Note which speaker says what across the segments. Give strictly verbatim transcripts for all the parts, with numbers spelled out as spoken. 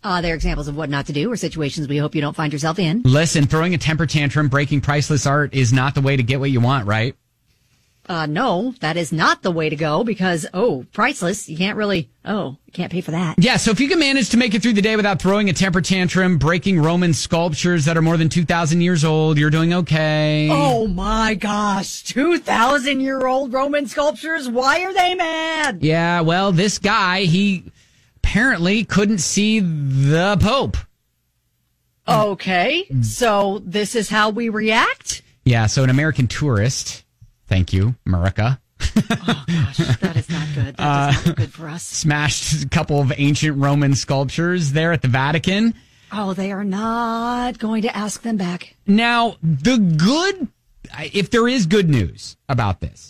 Speaker 1: Uh, they're examples of what not to do or situations we hope you don't find yourself in.
Speaker 2: Listen, throwing a temper tantrum, breaking priceless art is not the way to get what you want, right?
Speaker 1: Uh, no, that is not the way to go because, oh, priceless. You can't really, oh, you can't pay for that.
Speaker 2: Yeah, so if you can manage to make it through the day without throwing a temper tantrum, breaking Roman sculptures that are more than two thousand years old, you're doing okay.
Speaker 1: Oh my gosh, two thousand year old Roman sculptures? Why are they mad?
Speaker 2: Yeah, well, this guy, he apparently couldn't see the Pope.
Speaker 1: Okay, so this is how we react?
Speaker 2: Yeah, so an American tourist... Thank you, America.
Speaker 1: Oh, gosh, that is not good. That
Speaker 2: uh,
Speaker 1: is not good for us.
Speaker 2: Smashed a couple of ancient Roman sculptures there at the Vatican.
Speaker 1: Oh, they are not going to ask them back.
Speaker 2: Now, the good, if there is good news about this,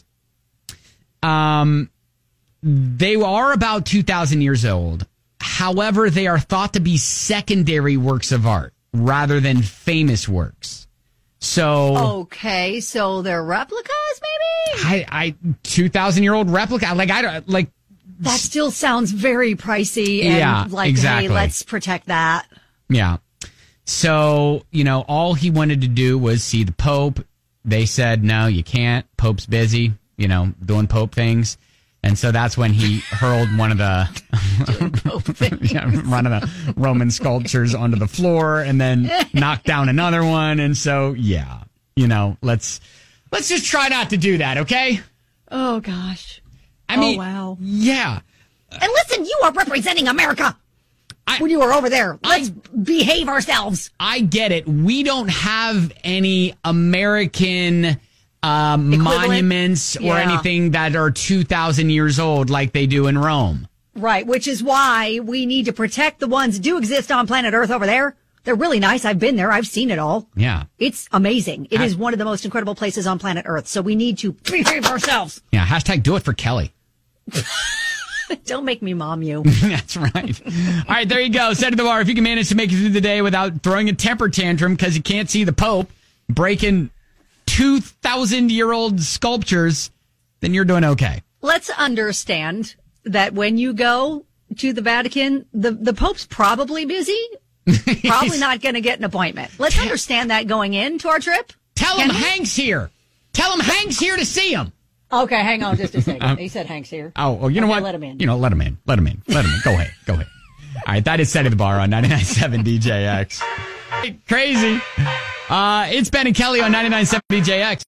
Speaker 2: um, they are about two thousand years old. However, they are thought to be secondary works of art rather than famous works. So
Speaker 1: okay, so they're replicas, maybe.
Speaker 2: I, I, two thousand year old replica. Like I don't like.
Speaker 1: That still sounds very pricey. And
Speaker 2: yeah,
Speaker 1: like,
Speaker 2: exactly.
Speaker 1: Hey, let's protect that.
Speaker 2: Yeah. So you know, all he wanted to do was see the Pope. They said no, you can't. Pope's busy. You know, doing Pope things. And so that's when he hurled one of the yeah, one of the Roman sculptures onto the floor and then knocked down another one. And so, yeah, you know, let's let's just try not to do that, okay?
Speaker 1: Oh, gosh.
Speaker 2: I mean,
Speaker 1: oh, wow.
Speaker 2: Yeah.
Speaker 1: And listen, you are representing America
Speaker 2: I,
Speaker 1: when you are over there. Let's
Speaker 2: I,
Speaker 1: behave ourselves.
Speaker 2: I get it. We don't have any American... Um, monuments or
Speaker 1: yeah.
Speaker 2: anything that are two thousand years old like they do in Rome.
Speaker 1: Right, which is why we need to protect the ones that do exist on planet Earth over there. They're really nice. I've been there. I've seen it all.
Speaker 2: Yeah.
Speaker 1: It's amazing. It
Speaker 2: I,
Speaker 1: is one of the most incredible places on planet Earth. So we need to behave ourselves.
Speaker 2: Yeah, hashtag do it for Kelly.
Speaker 1: Don't make me mom you.
Speaker 2: That's right. All right, there you go. Set to the bar. If you can manage to make it through the day without throwing a temper tantrum because you can't see the Pope, breaking two thousand year old sculptures, then you're doing okay.
Speaker 1: Let's understand that when you go to the Vatican, the, the Pope's probably busy, probably not going to get an appointment. Let's understand that going into our trip.
Speaker 2: Tell him Hank's here. Tell him Hank's here to see him.
Speaker 1: Okay, hang on just a second. Um, he said Hank's here.
Speaker 2: Oh, oh you know
Speaker 1: okay,
Speaker 2: what?
Speaker 1: Let him in.
Speaker 2: You know, let him in. Let him in. Let him in. Go ahead. Go ahead. All right, that is Set at the Bar on ninety-nine point seven D J X. Crazy. Uh, it's Ben and Kelly on ninety-nine point seven D J X.